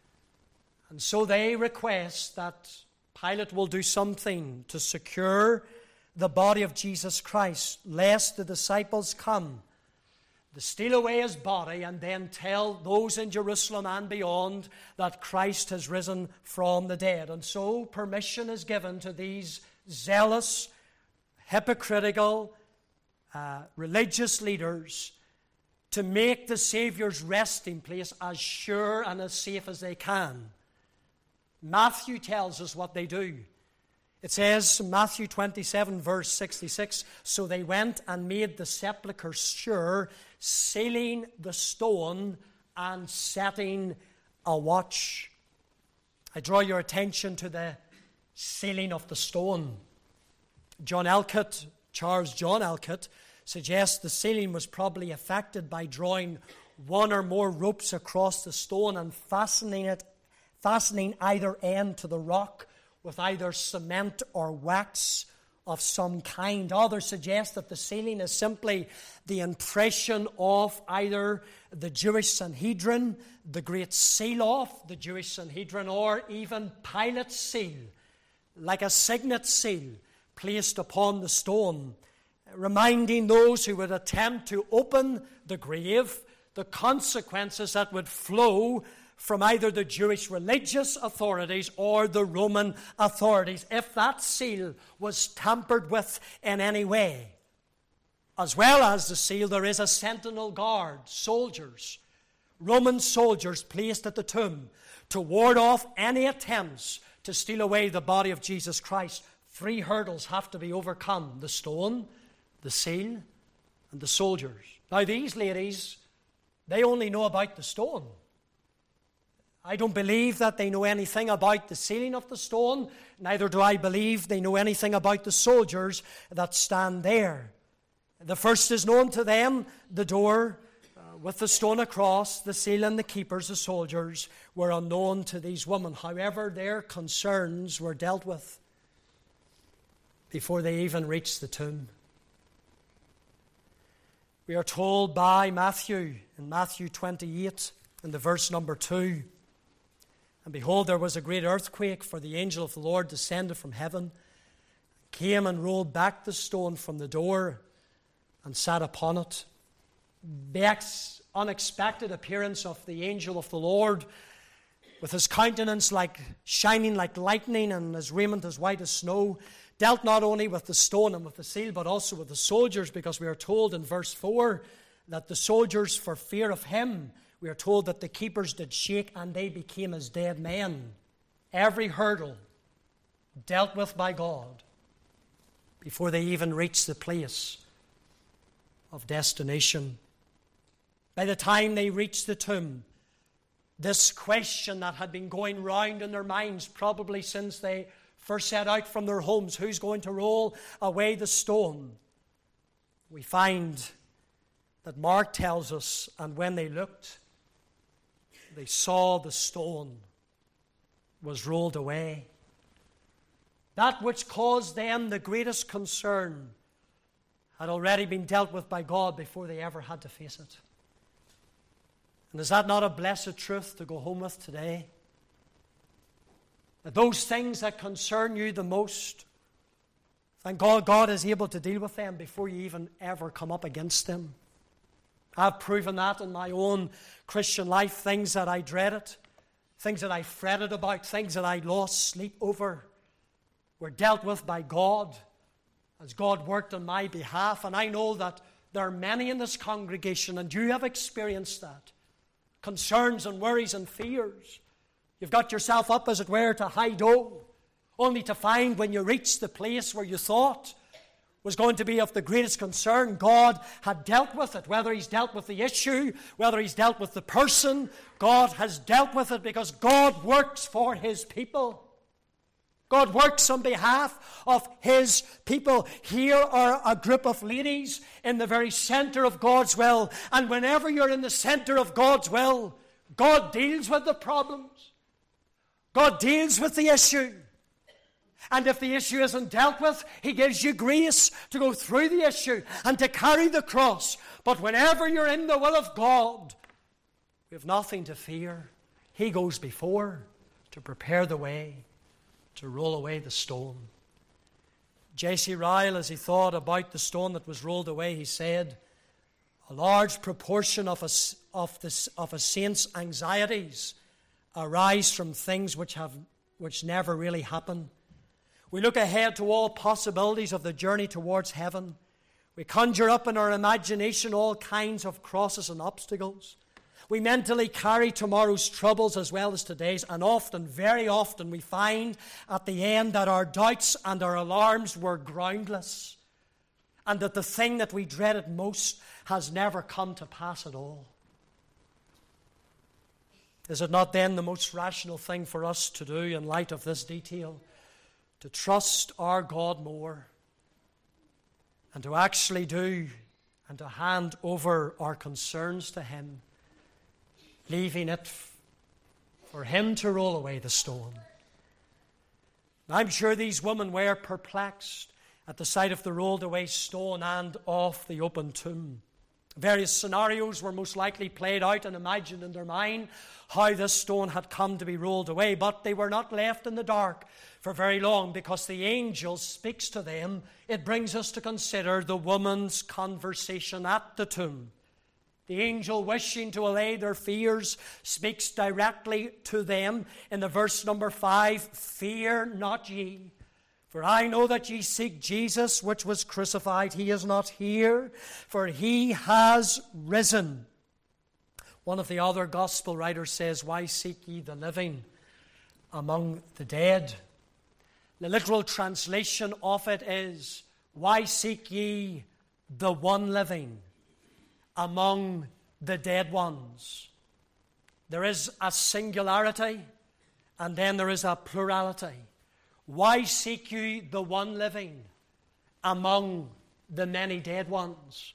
And so they request that Pilate will do something to secure the body of Jesus Christ, lest the disciples come to steal away His body and then tell those in Jerusalem and beyond that Christ has risen from the dead. And so permission is given to these zealous, hypocritical, uh, religious leaders to make the Saviour's resting place as sure and as safe as they can. Matthew tells us what they do. It says, Matthew twenty-seven, verse sixty-six, so they went and made the sepulchre sure, sealing the stone and setting a watch. I draw your attention to the sealing of the stone. John Elcott, Charles John Elcott, suggests the sealing was probably effected by drawing one or more ropes across the stone and fastening it, fastening either end to the rock with either cement or wax of some kind. Others suggest that the sealing is simply the impression of either the Jewish Sanhedrin, the great seal of the Jewish Sanhedrin, or even Pilate's seal, like a signet seal placed upon the stone, reminding those who would attempt to open the grave the consequences that would flow from either the Jewish religious authorities or the Roman authorities if that seal was tampered with in any way. As well as the seal, there is a sentinel guard, soldiers, Roman soldiers placed at the tomb to ward off any attempts to steal away the body of Jesus Christ. Three hurdles have to be overcome: the stone, the seal, and the soldiers. Now these ladies, they only know about the stone. I don't believe that they know anything about the sealing of the stone. Neither do I believe they know anything about the soldiers that stand there. The first is known to them. The door uh, with the stone across, the seal and the keepers, the soldiers, were unknown to these women. However, their concerns were dealt with before they even reached the tomb. We are told by Matthew, in Matthew twenty-eight, in the verse number two, "And behold, there was a great earthquake, for the angel of the Lord descended from heaven, came and rolled back the stone from the door, and sat upon it." The ex- unexpected appearance of the angel of the Lord, with his countenance like shining like lightning and his raiment as white as snow, dealt not only with the stone and with the seal, but also with the soldiers, because we are told in verse four that the soldiers, for fear of him, we are told that the keepers did shake and they became as dead men. Every hurdle dealt with by God before they even reached the place of destination. By the time they reached the tomb, this question that had been going round in their minds probably since they first set out from their homes, who's going to roll away the stone? We find that Mark tells us, and when they looked, they saw the stone was rolled away. That which caused them the greatest concern had already been dealt with by God before they ever had to face it. And is that not a blessed truth to go home with today? That those things that concern you the most, thank God, God is able to deal with them before you even ever come up against them. I've proven that in my own Christian life. Things that I dreaded, things that I fretted about, things that I lost sleep over, were dealt with by God as God worked on my behalf. And I know that there are many in this congregation, and you have experienced that. Concerns and worries and fears. You've got yourself up, as it were, to hide-o, only to find when you reach the place where you thought was going to be of the greatest concern, God had dealt with it. Whether He's dealt with the issue, whether He's dealt with the person, God has dealt with it, because God works for His people. God works on behalf of His people. Here are a group of ladies in the very center of God's will. And whenever you're in the center of God's will, God deals with the problems. God deals with the issue. And if the issue isn't dealt with, He gives you grace to go through the issue and to carry the cross. But whenever you're in the will of God, we have nothing to fear. He goes before to prepare the way, to roll away the stone. J C Ryle, as he thought about the stone that was rolled away, he said, "A large proportion of a, of this, of a saint's anxieties arise from things which have which never really happen. We look ahead to all possibilities of the journey towards heaven. We conjure up in our imagination all kinds of crosses and obstacles. We mentally carry tomorrow's troubles as well as today's, and often, very often, we find at the end that our doubts and our alarms were groundless, and that the thing that we dreaded most has never come to pass at all. Is it not then the most rational thing for us to do in light of this detail? To trust our God more, and to actually do and to hand over our concerns to Him, leaving it for Him to roll away the stone. I'm sure these women were perplexed at the sight of the rolled away stone and of the open tomb. Various scenarios were most likely played out and imagined in their mind how this stone had come to be rolled away, but they were not left in the dark for very long, because the angel speaks to them. It brings us to consider the woman's conversation at the tomb. The angel, wishing to allay their fears, speaks directly to them in the verse number five, "Fear not ye, for I know that ye seek Jesus, which was crucified. He is not here, for He has risen." One of the other gospel writers says, "Why seek ye the living among the dead?" The literal translation of it is, "Why seek ye the one living among the dead ones?" There is a singularity, and then there is a plurality. Why seek you the one living among the many dead ones?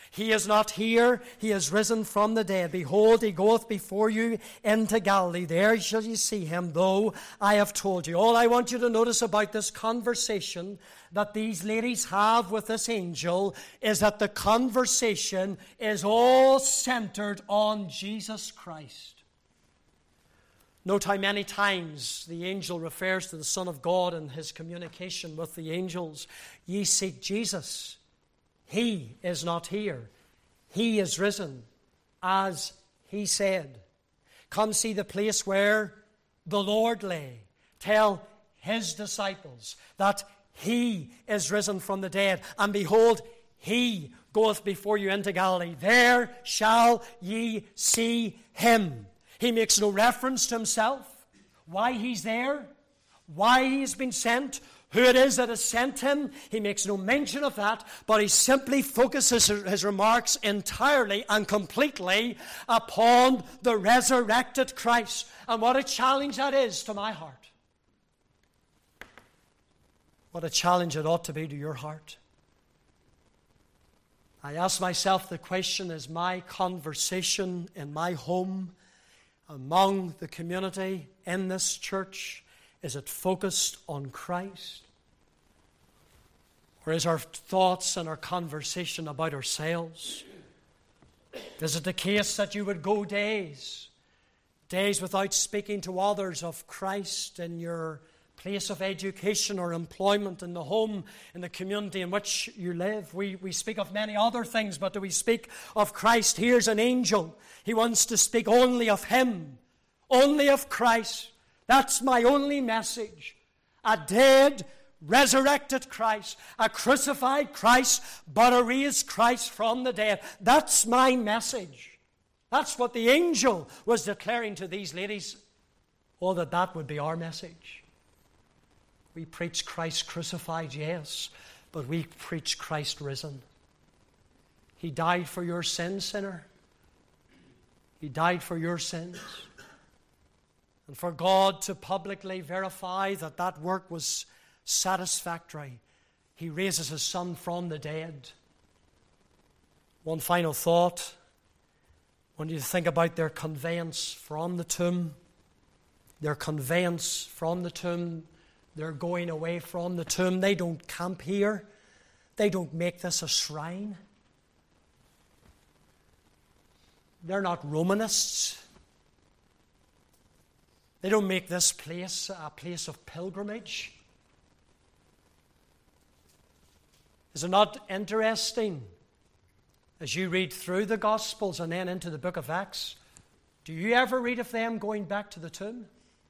He is not here. He is risen from the dead. Behold, he goeth before you into Galilee. There shall you see him, though I have told you. All I want you to notice about this conversation that these ladies have with this angel is that the conversation is all centered on Jesus Christ. Note how many times the angel refers to the Son of God in his communication with the angels. Ye seek Jesus. He is not here. He is risen, as he said. Come see the place where the Lord lay. Tell his disciples that he is risen from the dead. And behold, he goeth before you into Galilee. There shall ye see him. He makes no reference to himself, why he's there, why he's been sent, who it is that has sent him. He makes no mention of that, but he simply focuses his remarks entirely and completely upon the resurrected Christ. And what a challenge that is to my heart. What a challenge it ought to be to your heart. I ask myself the question, is my conversation in my home, among the community, in this church, is it focused on Christ? Or is our thoughts and our conversation about ourselves? Is it the case that you would go days, days without speaking to others of Christ in your place of education or employment, in the home, in the community in which you live? We, we speak of many other things, but do we speak of Christ? Here's an angel. He wants to speak only of him, only of Christ. That's my only message. A dead, resurrected Christ, a crucified Christ, but a raised Christ from the dead. That's my message. That's what the angel was declaring to these ladies. Oh, that that would be our message. We preach Christ crucified, yes, but we preach Christ risen. He died for your sins, sinner. He died for your sins. And for God to publicly verify that that work was satisfactory, he raises his Son from the dead. One final thought. When you think about their conveyance from the tomb, their conveyance from the tomb, they're going away from the tomb. They don't camp here. They don't make this a shrine. They're not Romanists. They don't make this place a place of pilgrimage. Is it not interesting, as you read through the Gospels and then into the book of Acts, do you ever read of them going back to the tomb?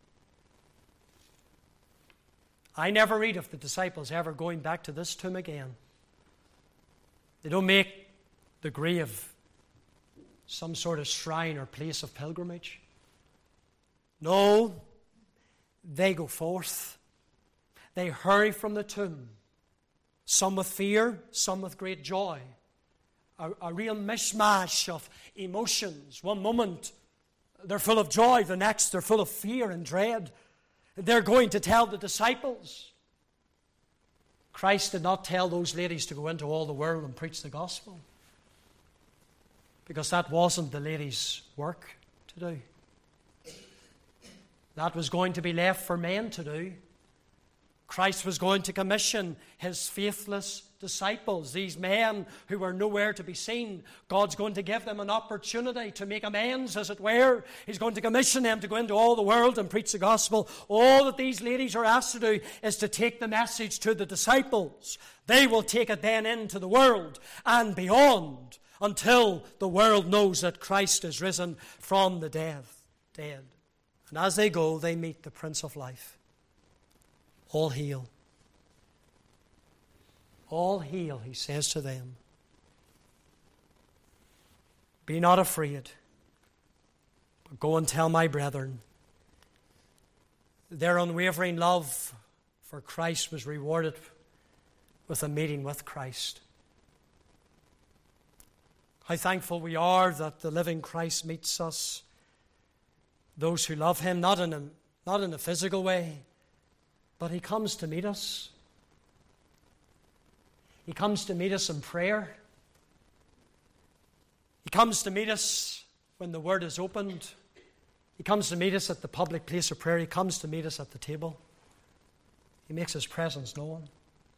I never read of the disciples ever going back to this tomb again. They don't make the grave some sort of shrine or place of pilgrimage. No, they go forth. They hurry from the tomb, some with fear, some with great joy. A, a real mishmash of emotions. One moment they're full of joy, the next they're full of fear and dread. They're going to tell the disciples. Christ did not tell those ladies to go into all the world and preach the gospel, because that wasn't the ladies' work to do. That was going to be left for men to do. Christ was going to commission his faithless disciples, these men who were nowhere to be seen. God's going to give them an opportunity to make amends, as it were. He's going to commission them to go into all the world and preach the gospel. All that these ladies are asked to do is to take the message to the disciples. They will take it then into the world and beyond, until the world knows that Christ is risen from the dead. dead. And as they go, they meet the Prince of Life. All hail. All hail, he says to them. Be not afraid, but go and tell my brethren. Their unwavering love for Christ was rewarded with a meeting with Christ. How thankful we are that the living Christ meets us, those who love him, not in a, not in a physical way, but he comes to meet us. He comes to meet us in prayer. He comes to meet us when the Word is opened. He comes to meet us at the public place of prayer. He comes to meet us at the table. He makes His presence known.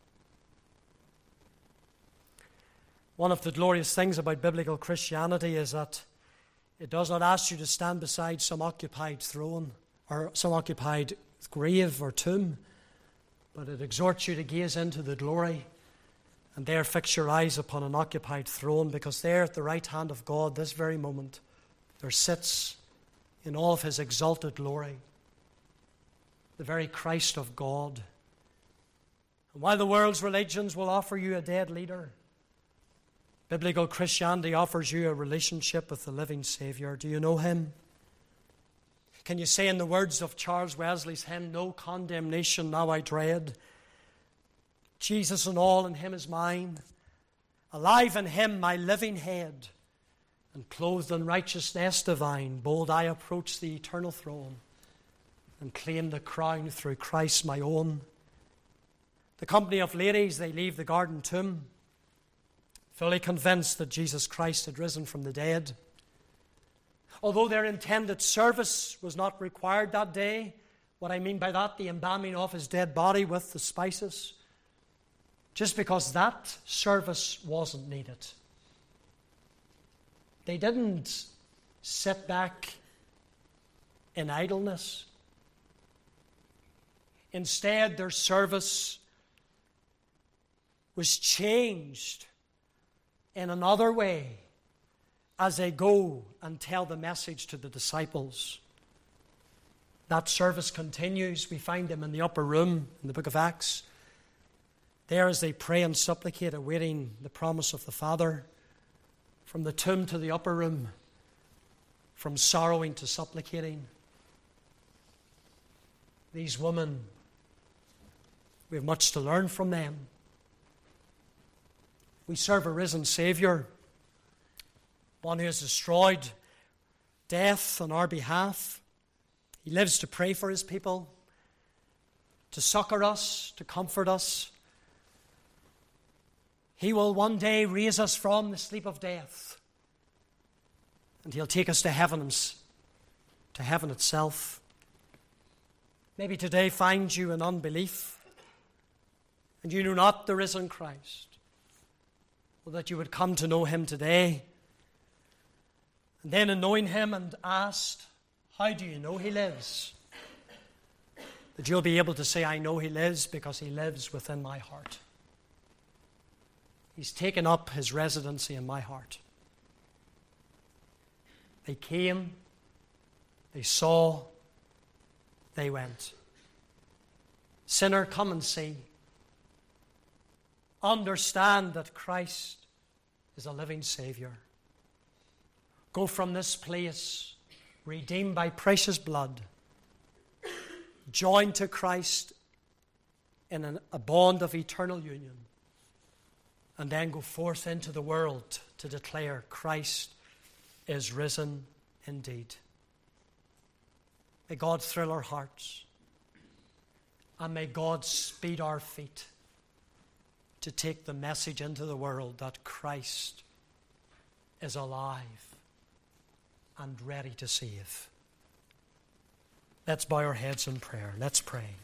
One of the glorious things about biblical Christianity is that it does not ask you to stand beside some occupied throne or some occupied grave or tomb, but it exhorts you to gaze into the glory and there fix your eyes upon an occupied throne, because there at the right hand of God, this very moment, there sits in all of His exalted glory the very Christ of God. And while the world's religions will offer you a dead leader, biblical Christianity offers you a relationship with the living Savior. Do you know Him? Can you say in the words of Charles Wesley's hymn, "No condemnation now I dread. Jesus and all in Him is mine. Alive in Him my living head. And clothed in righteousness divine, bold I approach the eternal throne and claim the crown through Christ my own." The company of ladies, they leave the garden tomb, fully convinced that Jesus Christ had risen from the dead. Although their intended service was not required that day, what I mean by that, the embalming of His dead body with the spices, just because that service wasn't needed. They didn't sit back in idleness. Instead, their service was changed in another way as they go and tell the message to the disciples. That service continues. We find them in the upper room in the book of Acts. There as they pray and supplicate, awaiting the promise of the Father. From the tomb to the upper room, from sorrowing to supplicating. These women, we have much to learn from them. We serve a risen Savior, one who has destroyed death on our behalf. He lives to pray for His people, to succor us, to comfort us. He will one day raise us from the sleep of death, and He'll take us to heaven, to heaven itself. Maybe today finds you in unbelief, and you know not the risen Christ. Well, that you would come to know Him today, and then in knowing Him and asked, "How do you know He lives?" that you'll be able to say, "I know He lives because He lives within my heart. He's taken up His residency in my heart." They came, they saw, they went. Sinner, come and see. Understand that Christ is a living Savior. Go from this place, redeemed by precious blood, joined to Christ in an, a bond of eternal union, and then go forth into the world to declare Christ is risen indeed. May God thrill our hearts, and may God speed our feet to take the message into the world that Christ is alive and ready to save. Let's bow our heads in prayer. Let's pray.